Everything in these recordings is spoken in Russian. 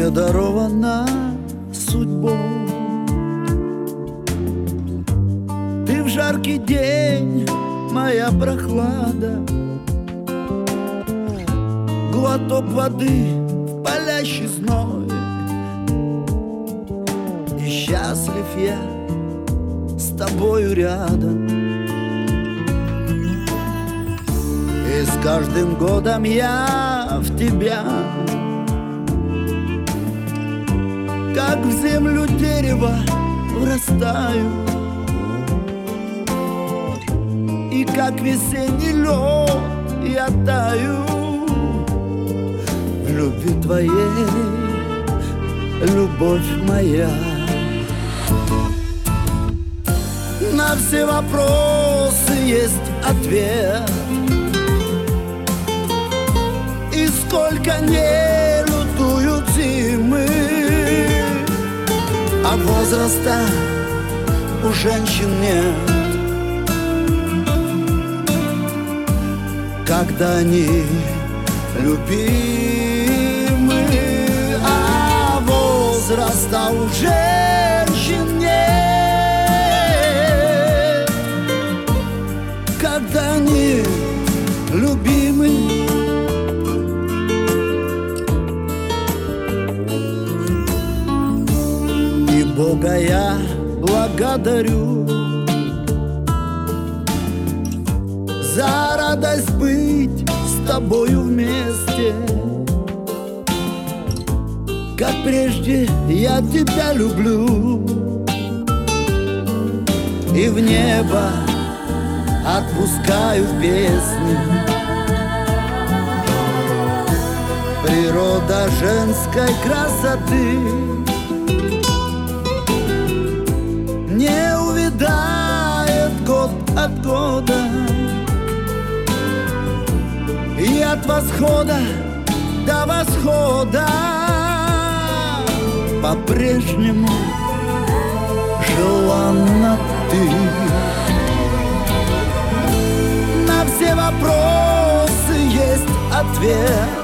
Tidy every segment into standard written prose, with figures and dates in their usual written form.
мне дарована судьбой. Ты в жаркий день, моя прохлада, глоток воды в палящий зной. И счастлив я с тобою рядом. И с каждым годом я в тебя, как в землю дерева, врастаю. И как весенний лед я таю в любви твоей, любовь моя. На все вопросы есть ответ, и сколько не лютуют зимы, а возраста у женщин нет. Когда они любимы, а возраста у женщин нет. Когда они любимы, и Бога я благодарю за радость быть с тобою вместе. Как прежде я тебя люблю, и в небо отпускаю песни. Природа женской красоты не увядает год от года. И от восхода до восхода по-прежнему желанна ты. На все вопросы есть ответ,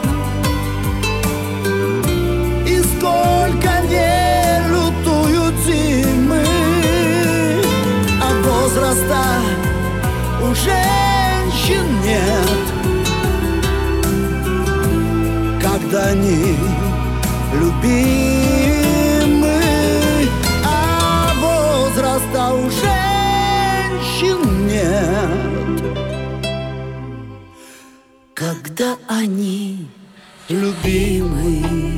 и сколько не лютуют зимы, а возраста у женщин нет. Когда они любимы, а возраста у женщин нет. Когда они любимы.